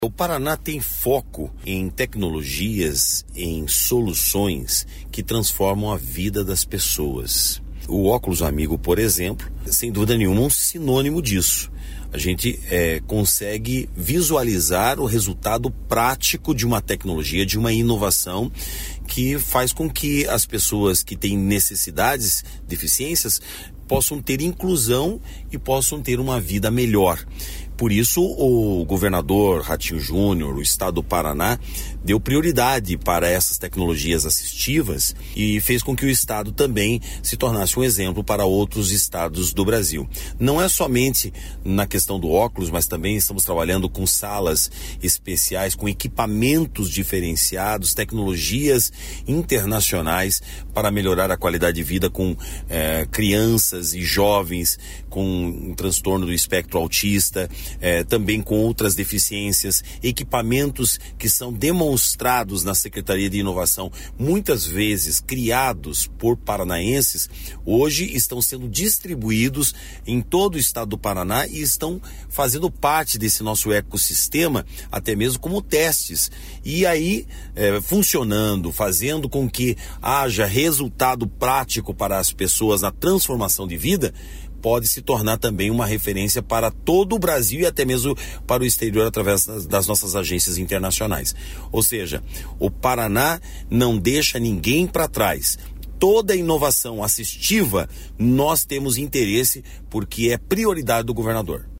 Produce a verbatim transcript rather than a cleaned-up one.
O Paraná tem foco em tecnologias, em soluções que transformam a vida das pessoas. O óculos amigo, por exemplo, sem dúvida nenhuma, um sinônimo disso. A gente é, consegue visualizar o resultado prático de uma tecnologia, de uma inovação que faz com que as pessoas que têm necessidades, deficiências, possam ter inclusão e possam ter uma vida melhor. Por isso, o governador Ratinho Júnior, o estado do Paraná, deu prioridade para essas tecnologias assistivas e fez com que o estado também se tornasse um exemplo para outros estados do Brasil. Não é somente na questão do óculos, mas também estamos trabalhando com salas especiais, com equipamentos diferenciados, tecnologias internacionais para melhorar a qualidade de vida com eh, crianças e jovens com um transtorno do espectro autista, É, também com outras deficiências, equipamentos que são demonstrados na Secretaria de Inovação, muitas vezes criados por paranaenses, hoje estão sendo distribuídos em todo o estado do Paraná e estão fazendo parte desse nosso ecossistema, até mesmo como testes. E aí, é, funcionando, fazendo com que haja resultado prático para as pessoas na transformação de vida, pode se tornar também uma referência para todo o Brasil e até mesmo para o exterior através das, das nossas agências internacionais. Ou seja, o Paraná não deixa ninguém para trás. Toda inovação assistiva nós temos interesse porque é prioridade do governador.